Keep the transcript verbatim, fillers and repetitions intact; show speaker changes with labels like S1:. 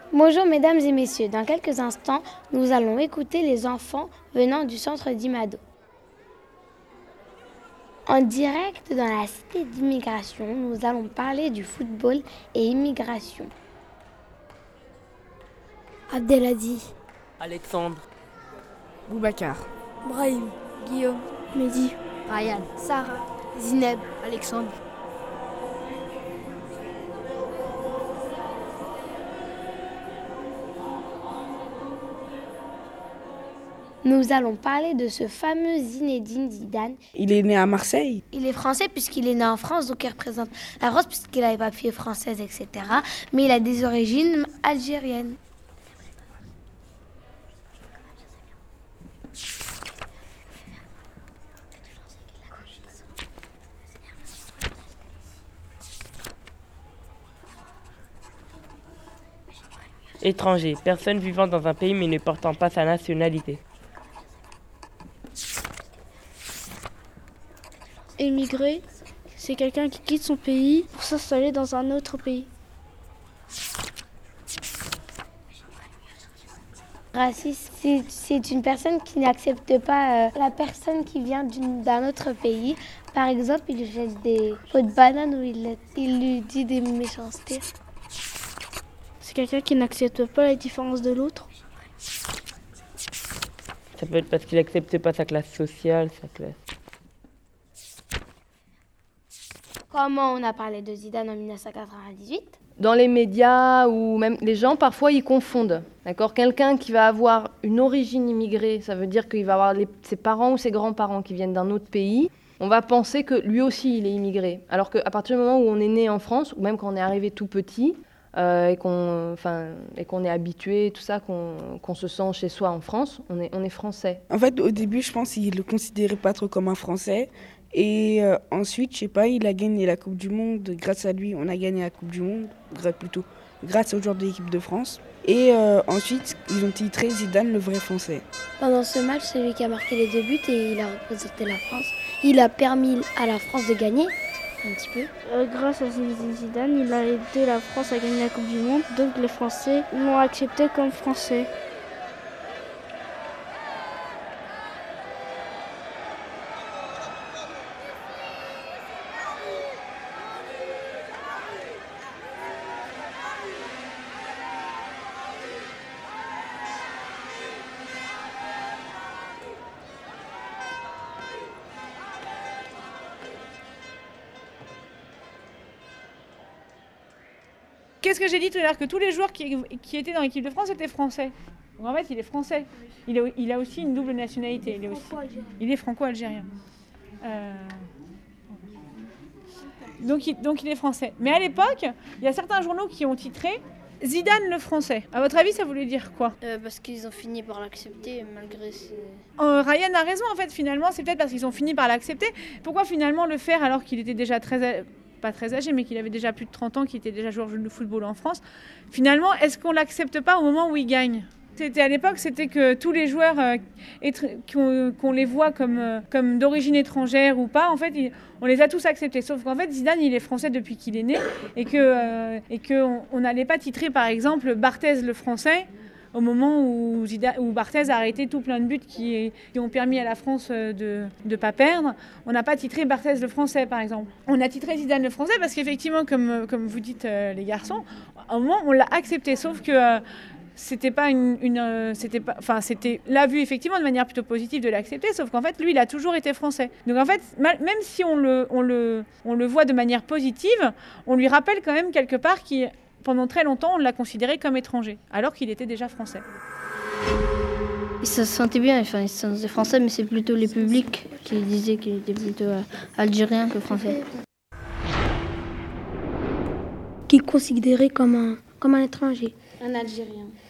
S1: Bonjour mesdames et messieurs, dans quelques instants, nous allons écouter les enfants venant du centre d'Imado. En direct dans la cité d'immigration, nous allons parler du football et immigration.
S2: Abdelhadi,
S3: Alexandre,
S4: Boubacar,
S2: Brahim, Guillaume, Mehdi,
S5: Ryan,
S2: Sarah,
S5: Zineb, Alexandre.
S1: Nous allons parler de ce fameux Zinedine Zidane.
S4: Il est né à Marseille.
S1: Il est français puisqu'il est né en France, donc il représente la France puisqu'il a les papiers français, et cetera. Mais il a des origines algériennes.
S3: étranger, personne vivant dans un pays mais ne portant pas sa nationalité.
S2: Émigré, c'est quelqu'un qui quitte son pays pour s'installer dans un autre pays.
S1: Raciste, c'est, c'est une personne qui n'accepte pas euh, la personne qui vient d'une, d'un autre pays. Par exemple, il lui jette des pots de banane ou il, il lui dit des méchancetés.
S2: C'est quelqu'un qui n'accepte pas la différence de l'autre.
S3: Ça peut être parce qu'il n'accepte pas sa classe sociale, sa classe.
S1: Comment on a parlé de Zidane en dix-neuf cent quatre-vingt-dix-huit ?
S6: Dans les médias ou même les gens, parfois, ils confondent. D'accord ? Quelqu'un qui va avoir une origine immigrée, ça veut dire qu'il va avoir les, ses parents ou ses grands-parents qui viennent d'un autre pays. On va penser que lui aussi, il est immigré. Alors qu'à partir du moment où on est né en France, ou même quand on est arrivé tout petit, euh, et, qu'on, enfin, et qu'on est habitué, tout ça, qu'on, qu'on se sent chez soi en France, on est, on est français.
S4: En fait, au début, je pense qu'il ne le considérait pas trop comme un Français. Et euh, ensuite, je sais pas, il a gagné la Coupe du Monde. Grâce à lui, on a gagné la Coupe du Monde, plutôt grâce au joueur de l'équipe de France. Et euh, ensuite, ils ont titré Zidane le vrai Français.
S2: Pendant ce match, c'est lui qui a marqué les deux buts et il a représenté la France. Il a permis à la France de gagner, un petit peu. Euh, grâce à Zinedine Zidane, il a aidé la France à gagner la Coupe du Monde. Donc les Français l'ont accepté comme Français.
S7: Qu'est-ce que j'ai dit tout à l'heure ? Que tous les joueurs qui, qui étaient dans l'équipe de France étaient français. Donc en fait, il est français. Il, est, il a aussi une double nationalité. Il est, aussi, il est franco-algérien. Euh, donc, il, donc il est français. Mais à l'époque, il y a certains journaux qui ont titré Zidane le français. À votre avis, ça voulait dire quoi ?
S5: euh, Parce qu'ils ont fini par l'accepter malgré ses...
S7: Euh, Ryan a raison en fait, finalement, c'est peut-être parce qu'ils ont fini par l'accepter. Pourquoi finalement le faire alors qu'il était déjà très... pas très âgé, mais qu'il avait déjà plus de trente ans, qu'il était déjà joueur de football en France. Finalement, est-ce qu'on ne l'accepte pas au moment où il gagne ? C'était, à l'époque, c'était que tous les joueurs, euh, étr- qu'on, qu'on les voit comme, euh, comme d'origine étrangère ou pas, en fait, il, on les a tous acceptés. Sauf qu'en fait, Zidane, il est français depuis qu'il est né et qu'on euh, et que on n'allait pas titrer, par exemple, Barthez le français, au moment où, Zidane, où Barthez a arrêté tout plein de buts qui, qui ont permis à la France de ne pas perdre. On n'a pas titré Barthez le français, par exemple. On a titré Zidane le français parce qu'effectivement, comme, comme vous dites euh, les garçons, à un moment, on l'a accepté. Sauf que euh, c'était pas une... une euh, c'était pas, enfin, c'était l'a vu effectivement de manière plutôt positive de l'accepter, sauf qu'en fait, lui, il a toujours été français. Donc en fait, mal, même si on le, on, le, on le voit de manière positive, on lui rappelle quand même quelque part qu'il... Pendant très longtemps, on l'a considéré comme étranger, alors qu'il était déjà français.
S5: Il se sentait bien, enfin, il se sentait français, mais c'est plutôt les publics qui disaient qu'il était plutôt euh, algérien que français.
S2: Qu'il considérait comme un, comme un étranger.
S1: Un Algérien.